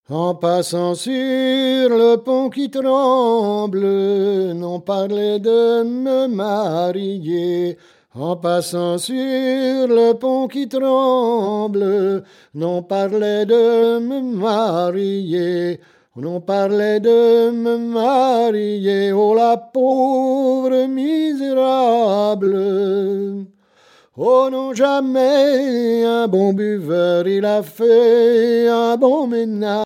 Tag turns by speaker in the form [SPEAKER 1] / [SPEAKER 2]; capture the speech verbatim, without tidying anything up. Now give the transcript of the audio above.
[SPEAKER 1] En passant sur le pont qui tremble, n'on parlait de me marier. En passant sur le pont qui tremble, n'on parlait de me marier. On parlait de me marier, oh la pauvre misérable. Oh non, jamais un bon buveur, il a fait un bon ménage.